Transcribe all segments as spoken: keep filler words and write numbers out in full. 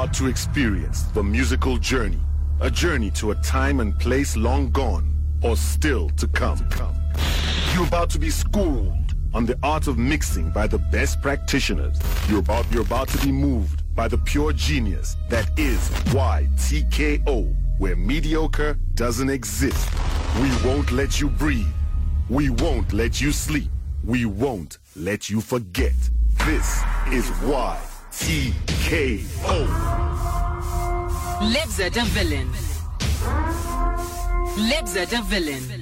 about to experience the musical journey, a journey to a time and place long gone or still to come. You're about to be schooled on the art of mixing by the best practitioners. You're about, you're about to be moved by the pure genius that is Y T K O, where mediocre doesn't exist. We won't let you breathe. We won't let you sleep. We won't let you forget. This is Y T K O. Lebza the villain. Lebza the villain.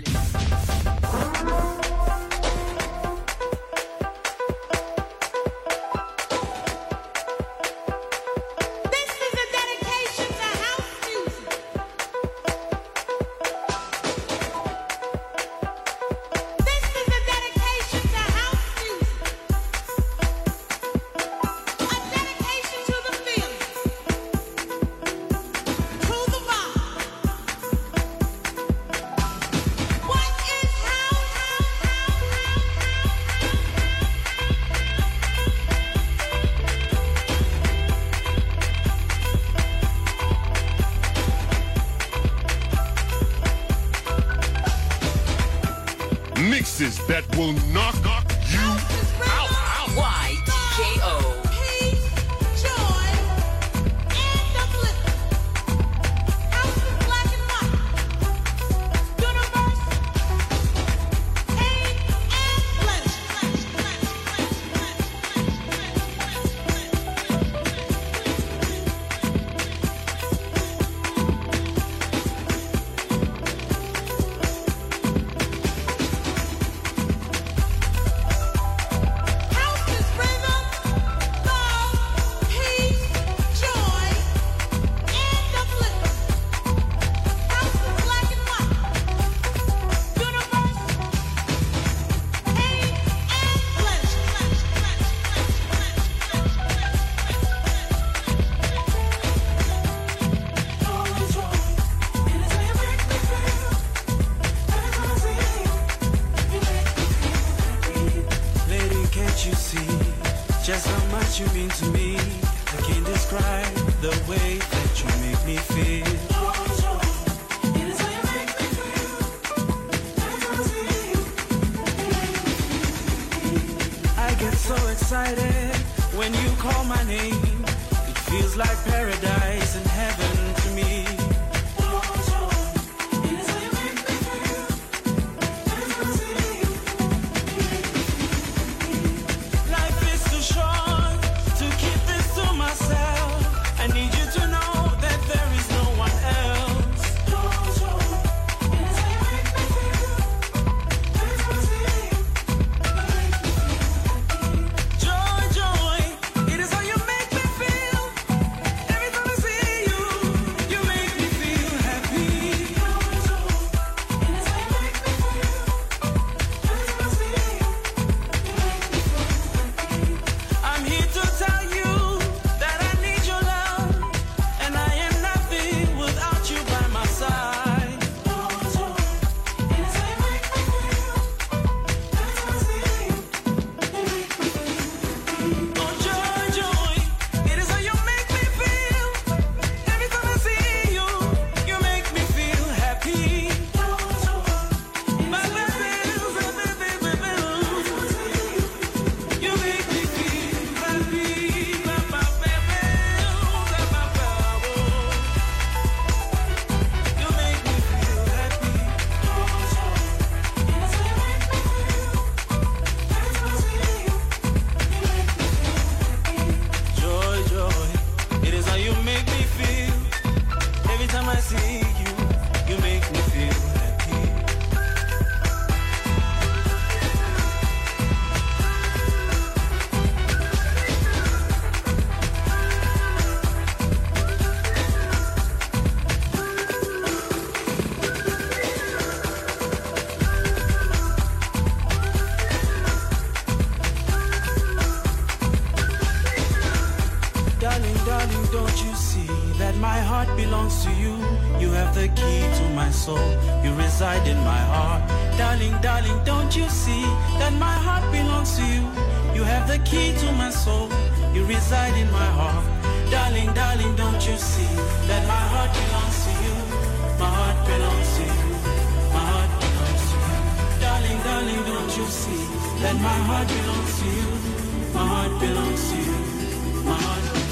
Mixes that will knock you out. Y T K O. Peace, joy, and upliftment. House is black and white. Universe, pain, and pleasure. Just how much you mean to me. I can't describe the way that you make me feel. It is how you make me feel. I get so excited when you call my name. It feels like paradise and heaven to me. belongs to you. You have the key to my soul. You reside in my heart. Darling, darling, don't you see that my heart belongs to you? You have the key to my soul. You reside in my heart. Darling, darling, don't that my heart belongs to you. My heart belongs to you. My heart belongs to you.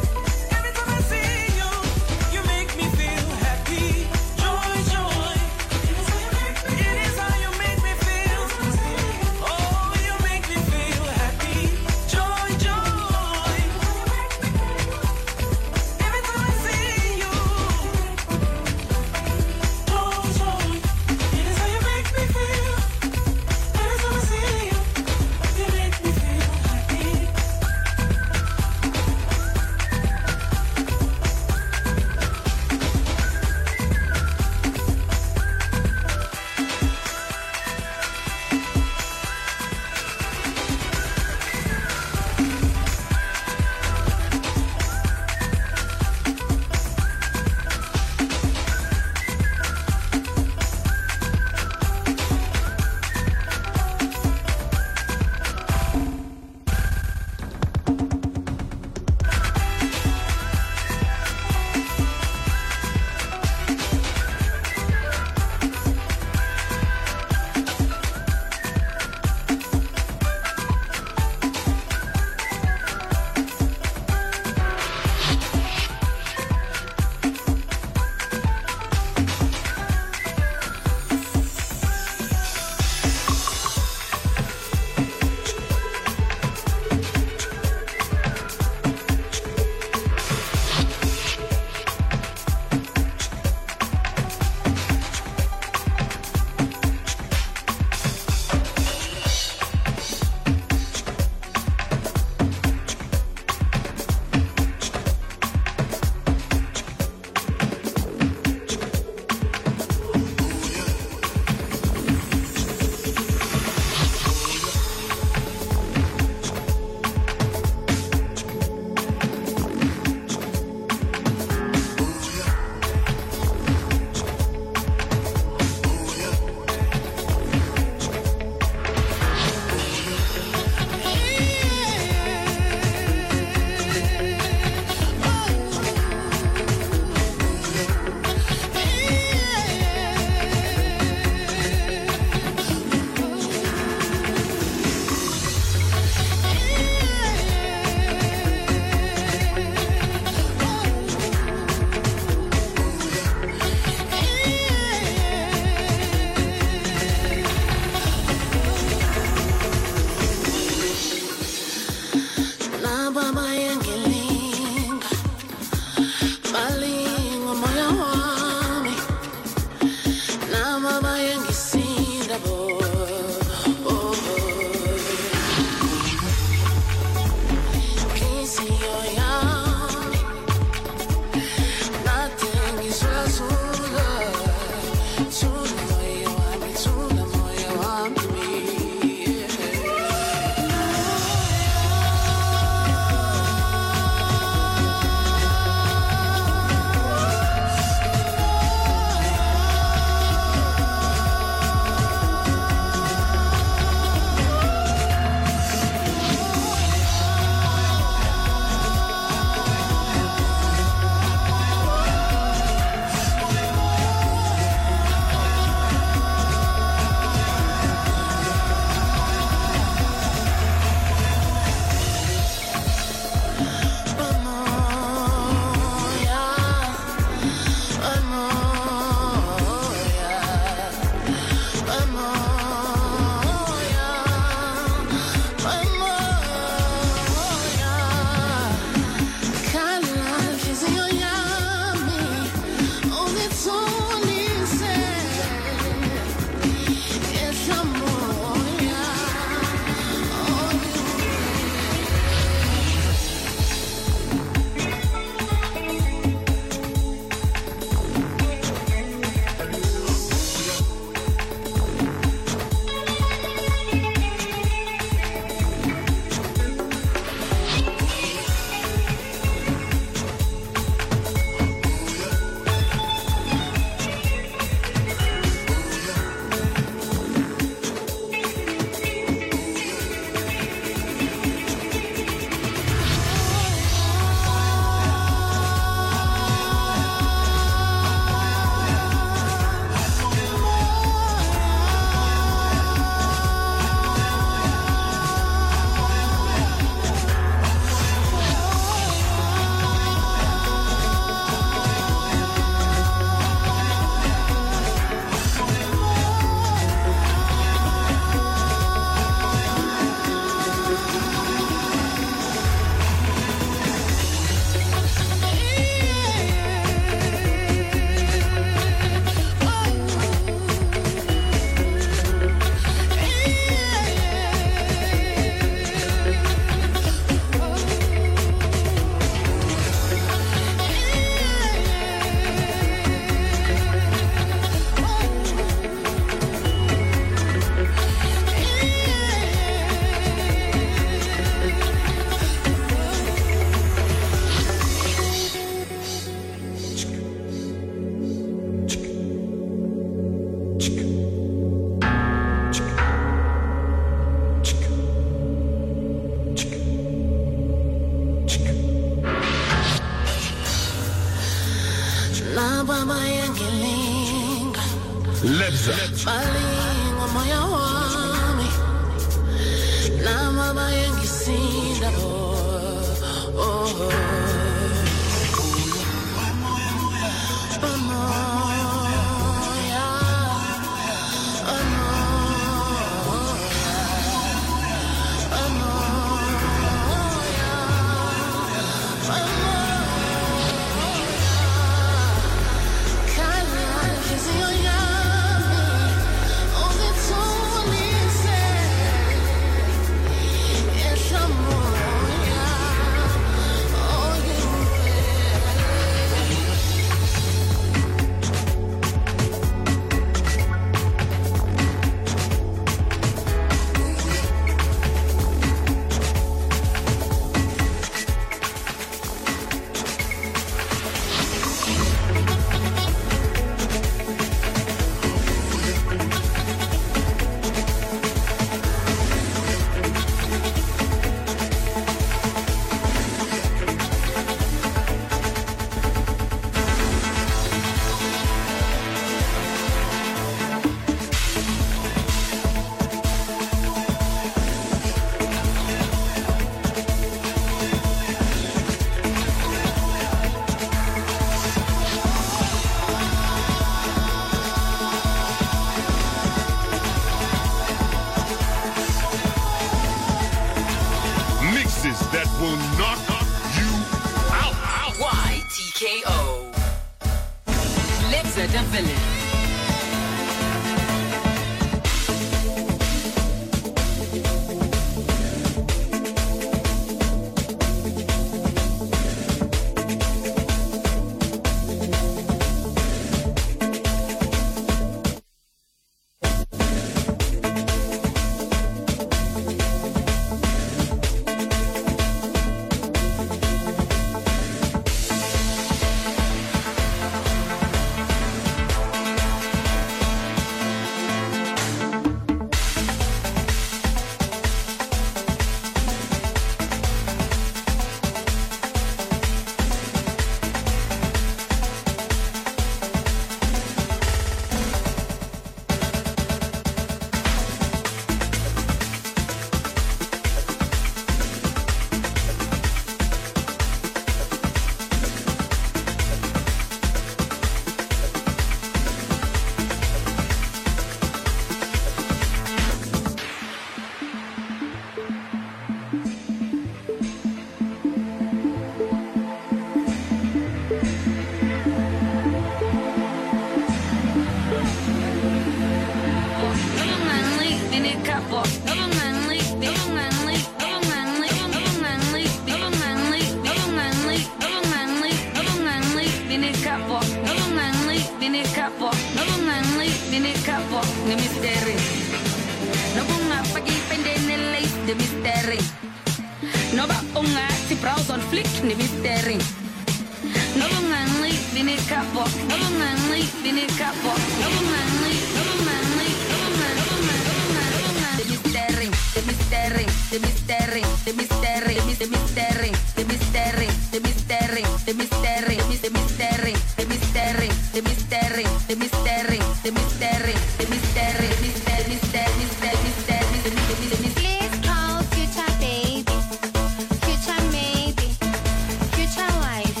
bini kapo. Nobo ngangli, nobo ngangli, nobo ngangli, nobo ngangli, nobo ngangli, nobo ngangli, nobo ngangli, nobo ngangli, bini kapo. Nobo ngangli, bini kapo. Nobo ngangli, bini kapo. Ni misteri. Nobo ngapagi pendene lace de misteri. Noba unga si browse on flick ni misteri. Nobo ngangli, bini kapo. Nobo ngangli, bini kapo. Nobo ngangli, nobo ngangli, nobo ngangli, nobo ngangli, nobo ngangli. The misteri, the misteri, the misteri, the misteri, the misteri, the misteri, the misteri, the misteri, the misteri, the misteri, the misteri, the misteri, the misteri, the misteri, misteri, misteri, misteri, misteri, misteri. Please call future baby, future maybe, future wife.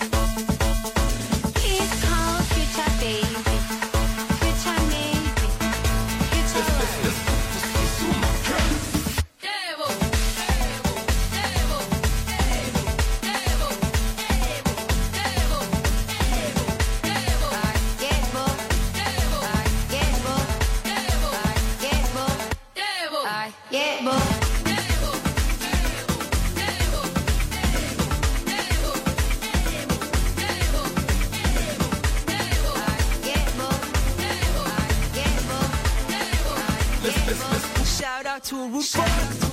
Please call future baby, future maybe, future wife. Devo, Devo, Devo, Devo, Devo, Devo, Devo, I get bo, Devo, I get bo, Devo, I get bo, Devo, I get bo. Devo, Devo, Devo, Devo, Devo, I get bo, I get bo, I get bo. Shout out to RuPaul.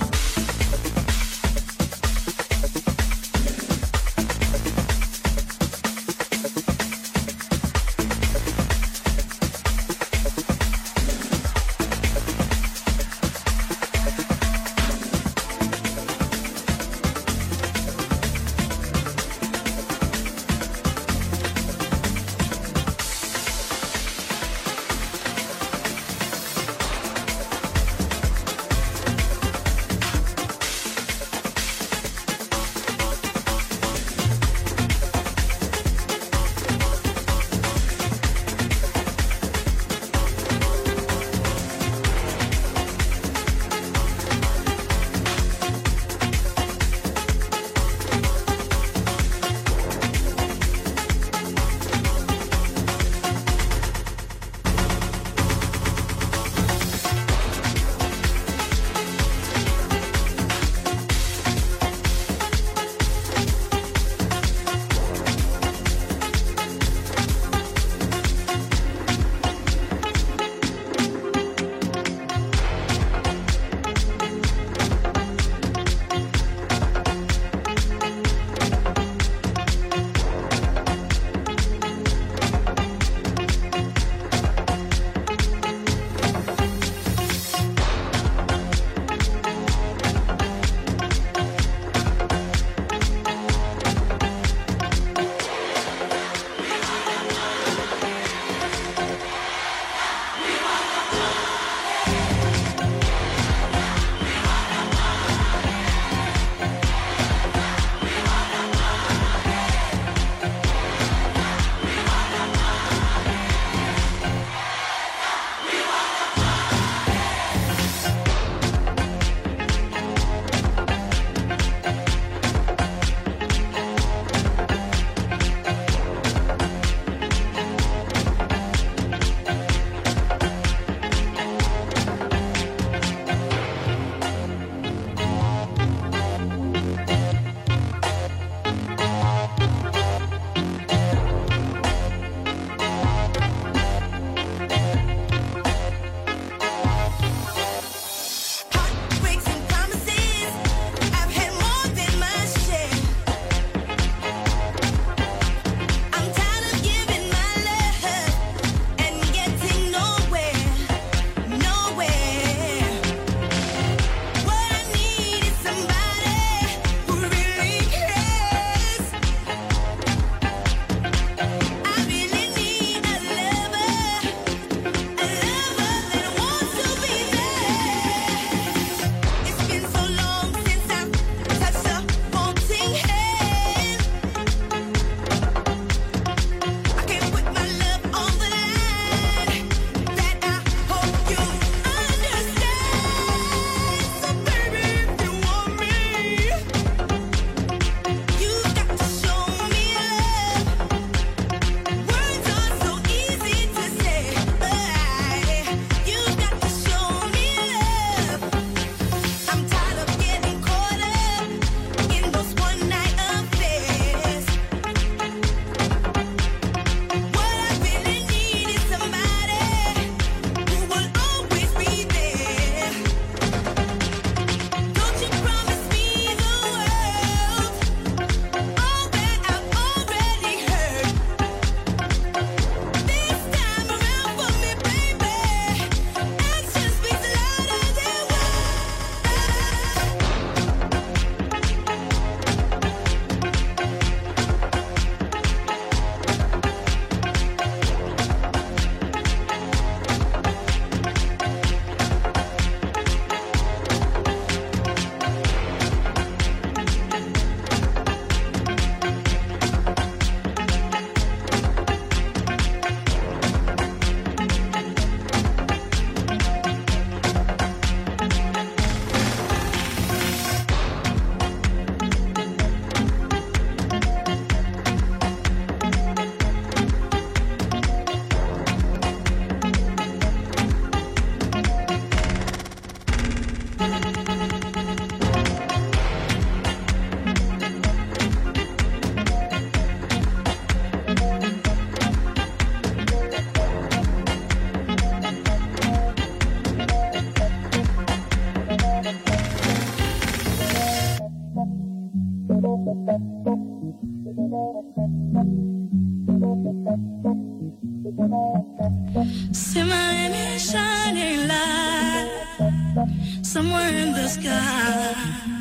somewhere in the sky,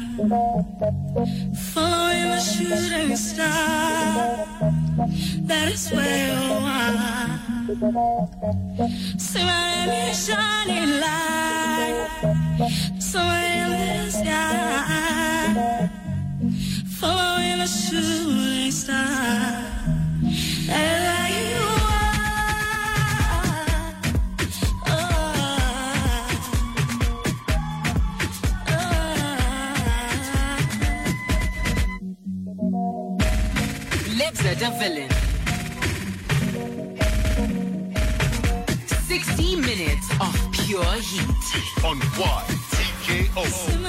following the shooting star. That is where you are. See my name is shining light, somewhere in the sky, following the shooting star. That is where you are. The villain. sixty minutes of pure heat. On Y T K O.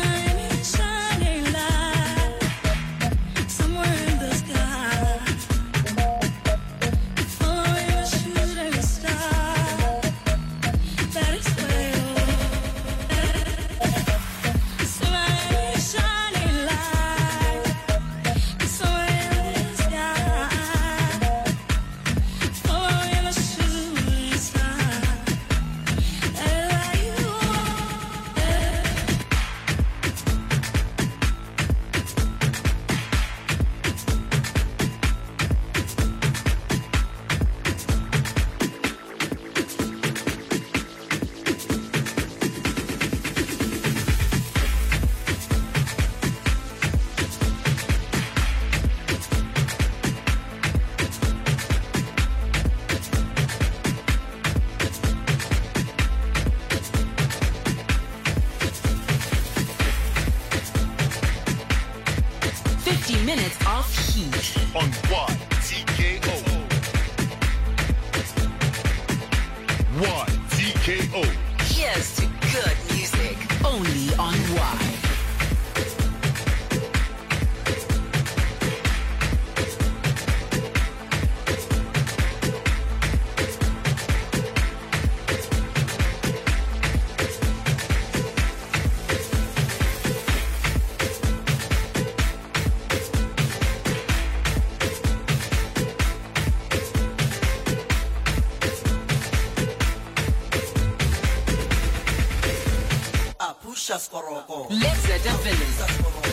Minutes of heat on Y T K O. Y T K O. Here's to good music, only on Y. Let's let the villain.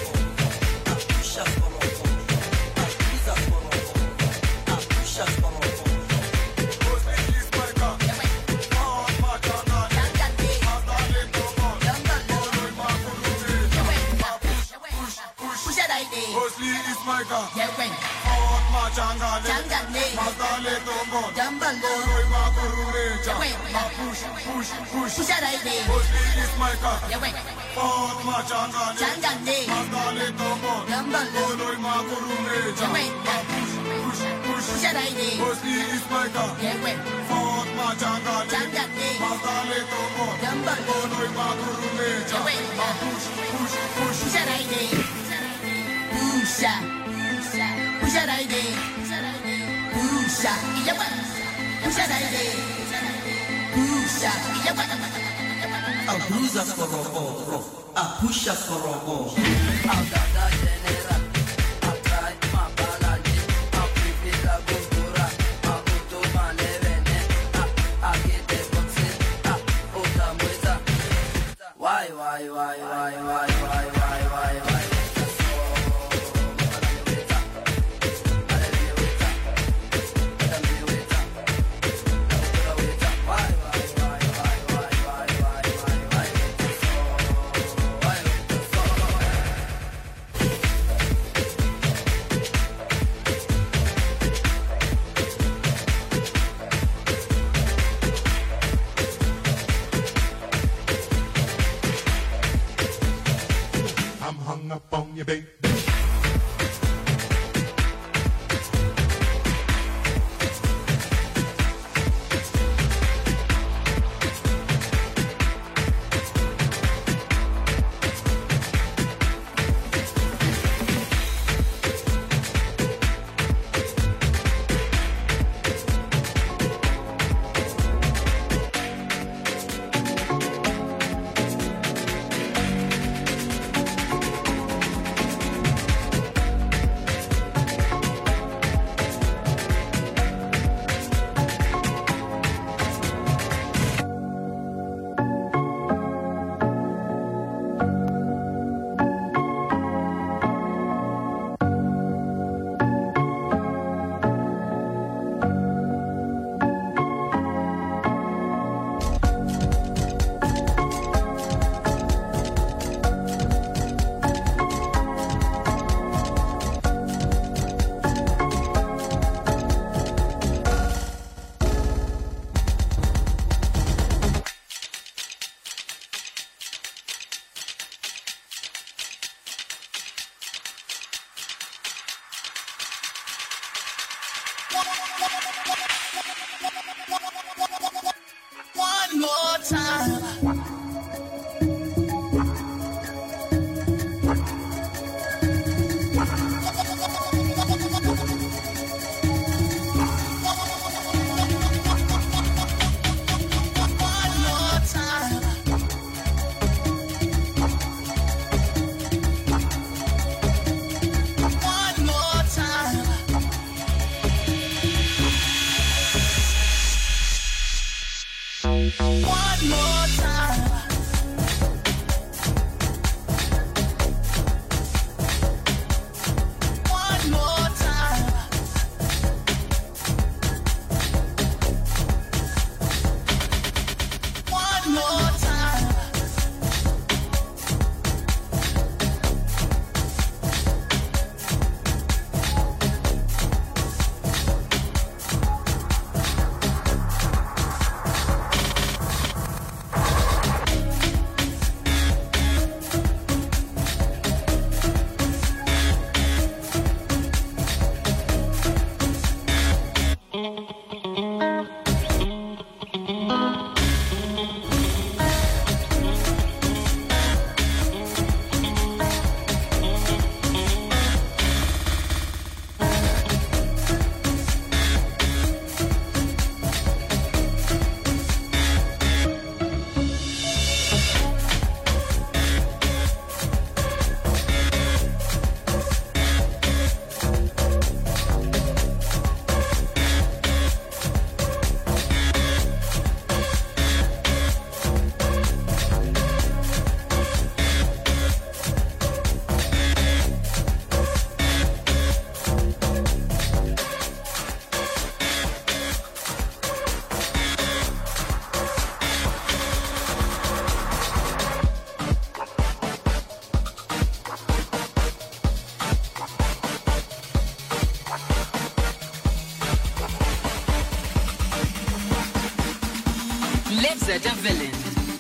said a villain.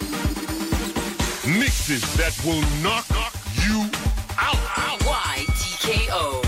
Mixes that will knock you out. Y T K O.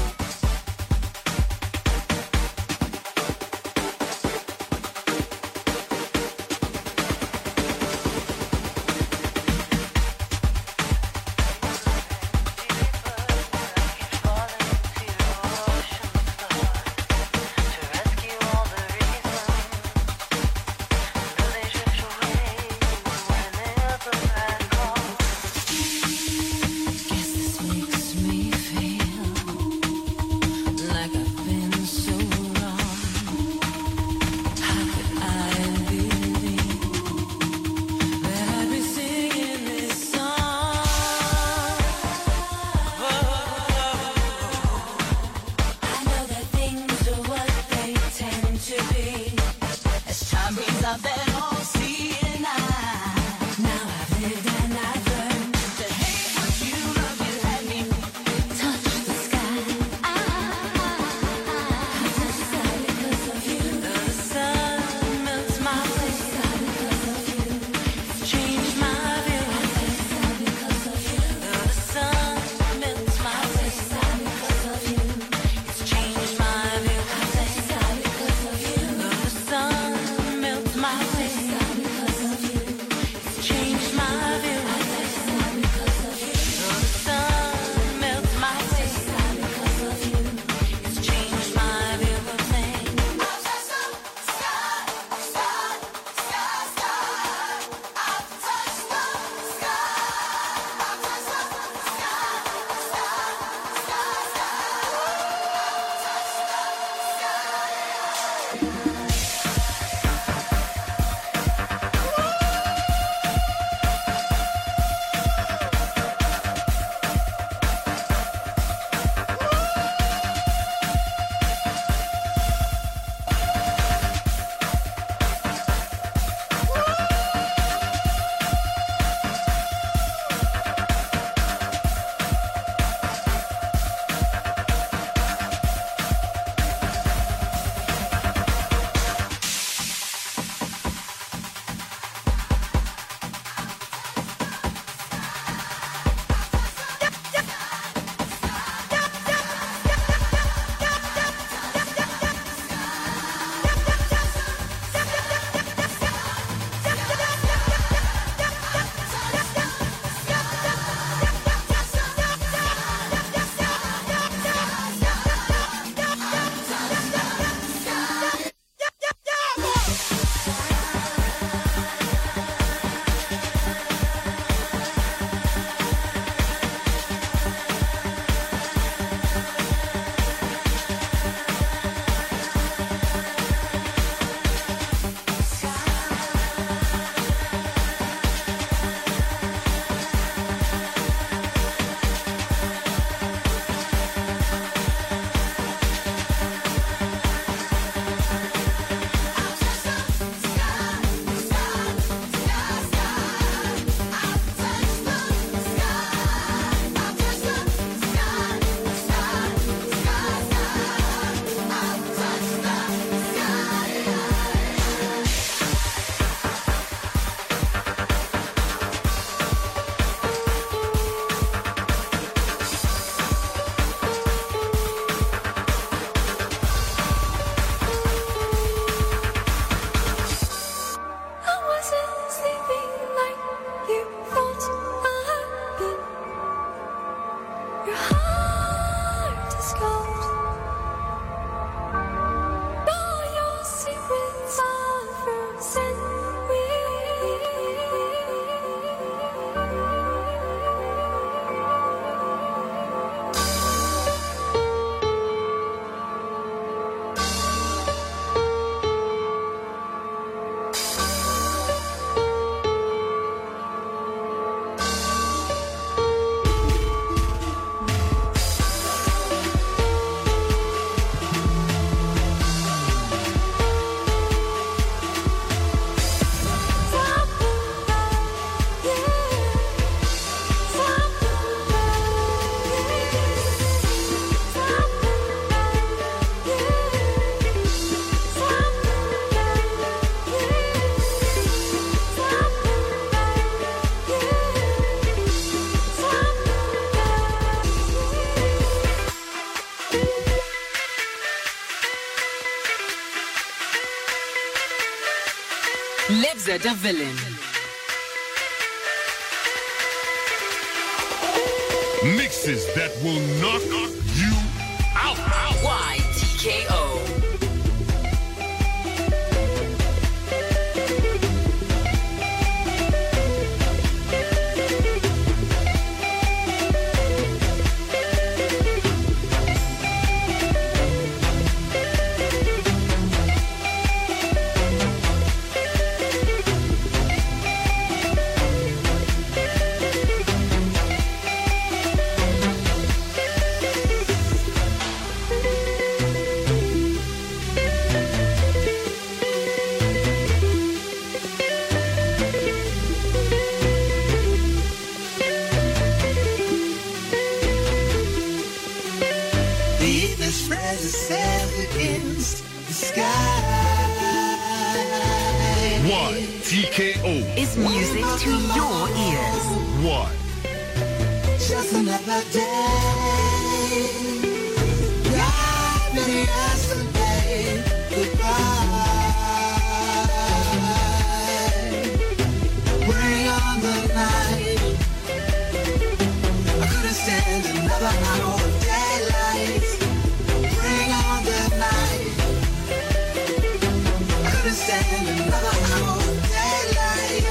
Guess this makes me feel like I've been so wrong. How could I believe that I'd be singing this song? I know that things are what they tend to be. As time brings up that all seeing eye. Now I've lived and I've learned to hate what you love. You had me touch the sky. I, I, I touch the sky because of you. The sun melts my way because of you. It's changed my view. I touch the sky because of you. The sun melts my way because of you. It's changed my view. I touch the sky because of you. The sun melts my way because of you. It's changed my view. I touch Lisa de Villain. Mixes that will knock you out. Y T K O. Y T K O. Is music to your ears. Why? Just another day. God, many yesterday. Goodbye. Bring on the night. I couldn't stand another hour of daylight. Bring on the night. I couldn't stand another hour of daylight.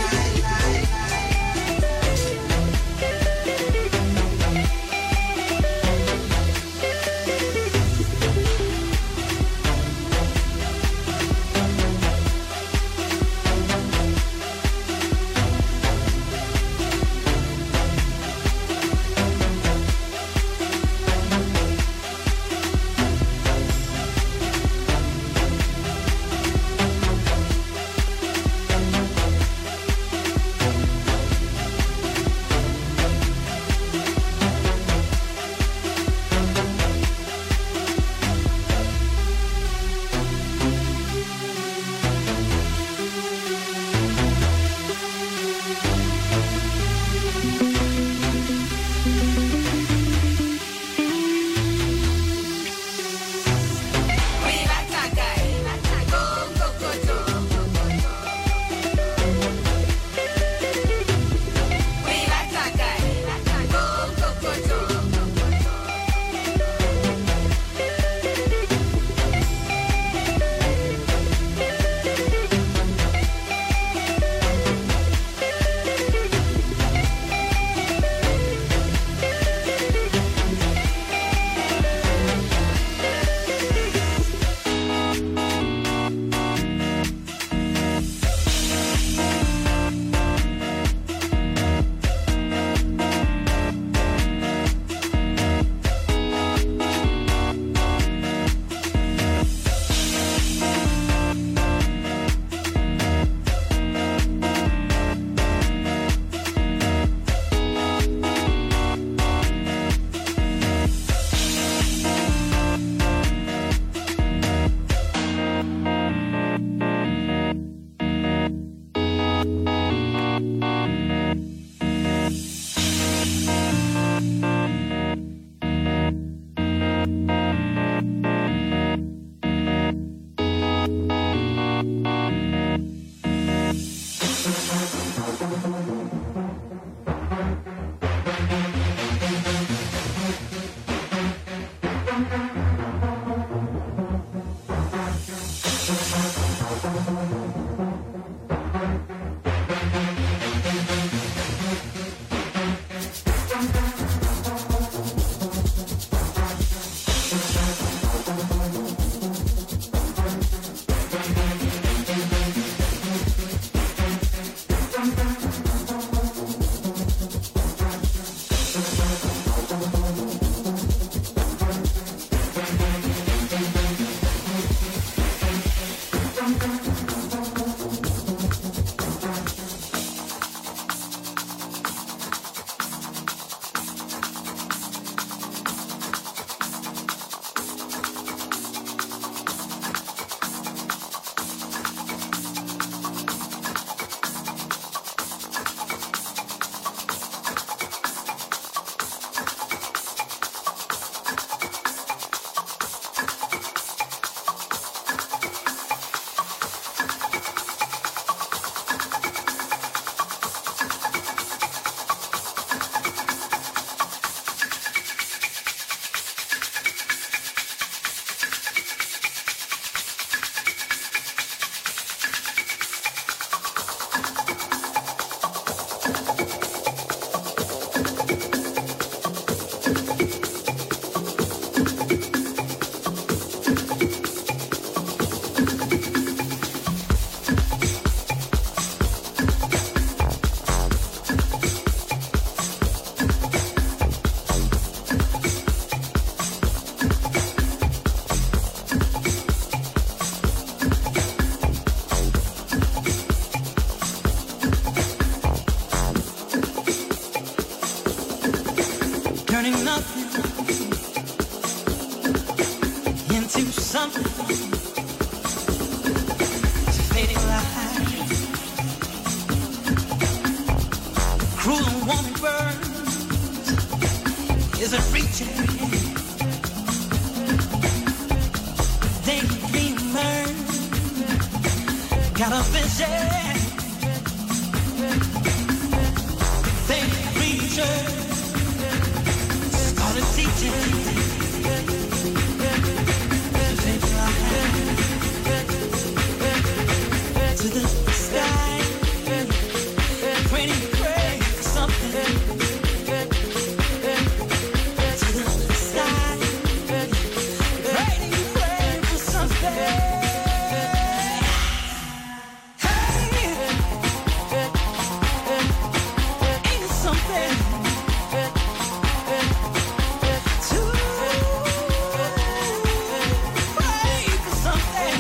turning nothing into something. It's a fading light. Cruel and warm burns isn't reaching. Daydreamer got a vision. Fake preacher started teaching. To the sky, praying, pray for something. To the sky, praying, pray for something. Hey, ain't something to pray for something.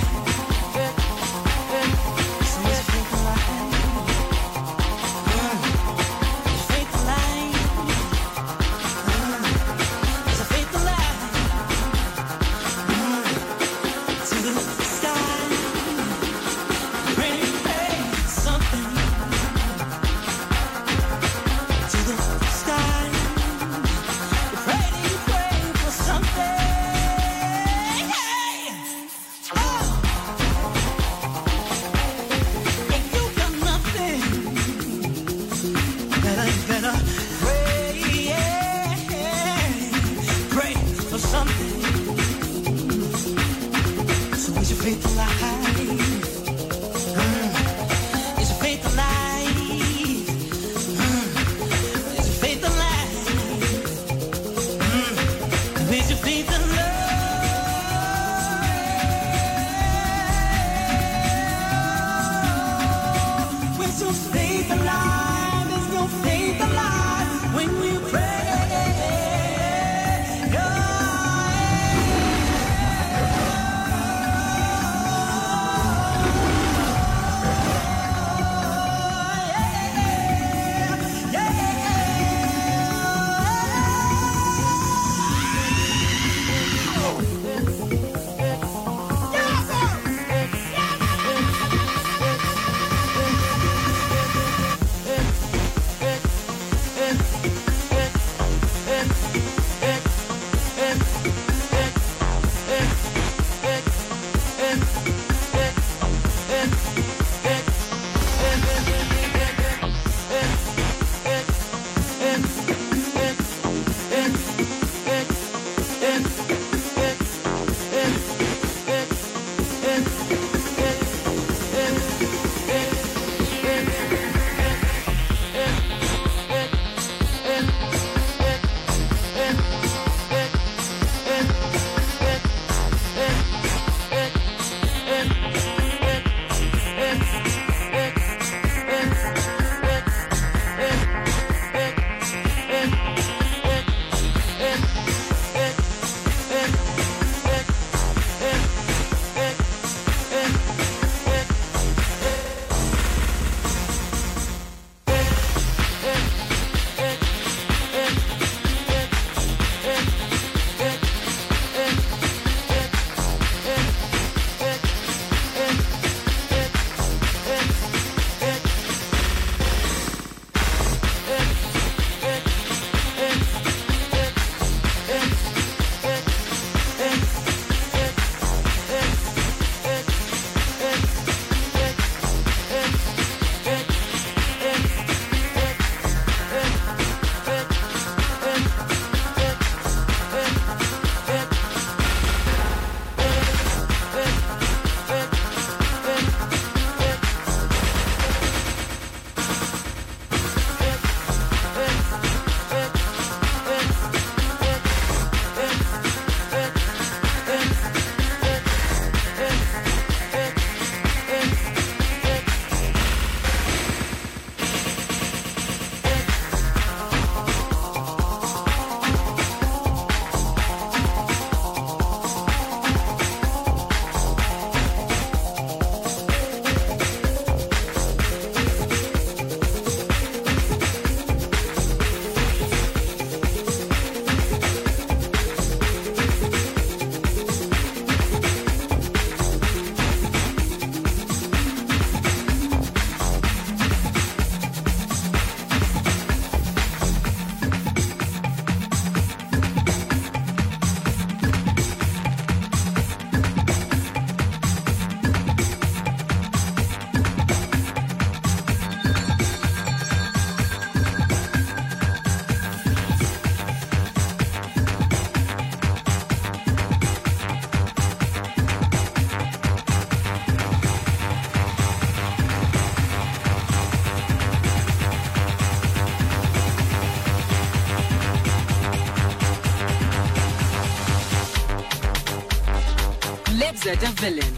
Roger the villain.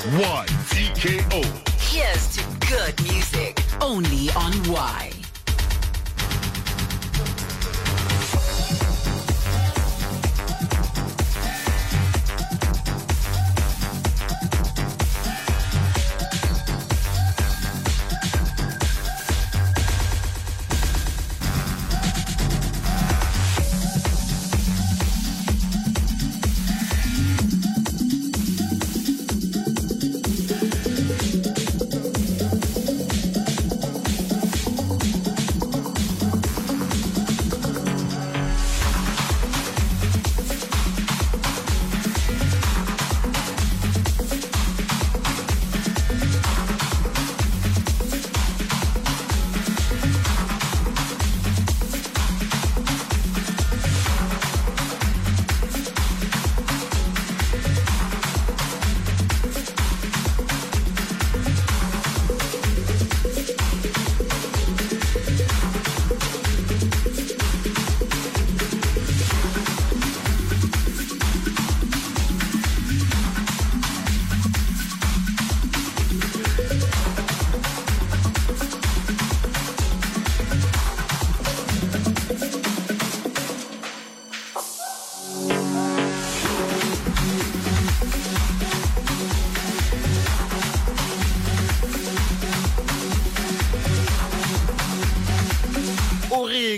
Y T K O. Here's to good music, only on Y.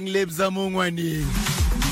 lips amongwani